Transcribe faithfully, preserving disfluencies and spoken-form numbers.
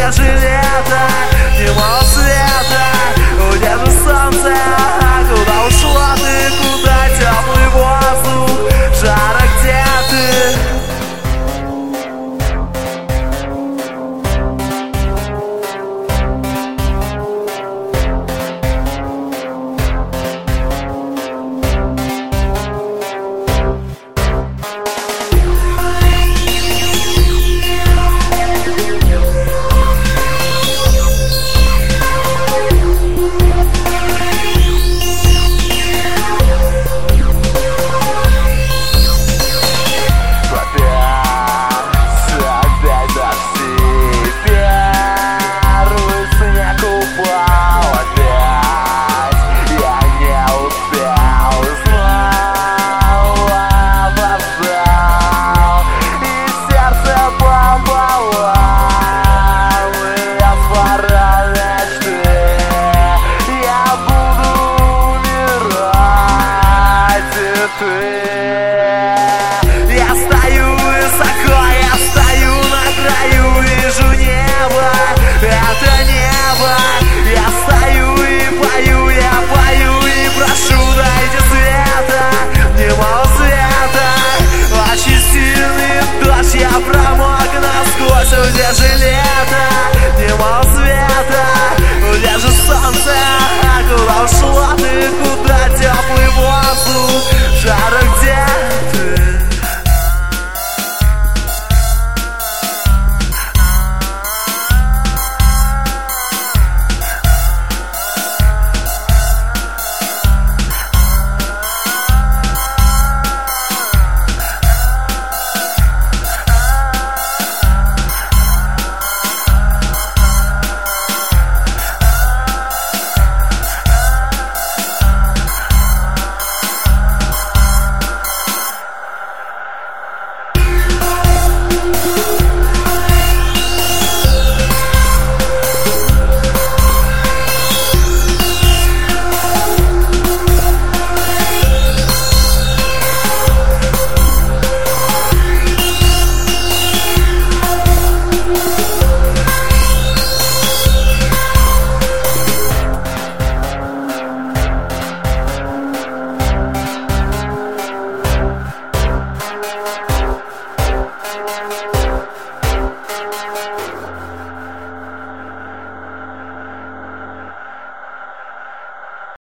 где же лето? Нема света, где же солнце? Куда ушла ты, куда теплый воздух? Жара, где ты? Я стою высоко, я стою на краю, вижу небо, это небо. Я стою и пою, я пою и прошу, дайте света, нема света. Очень сильный дождь, я промок насквозь, где же лето? Нема света, где же солнце? Куда ушла ты, куда теплый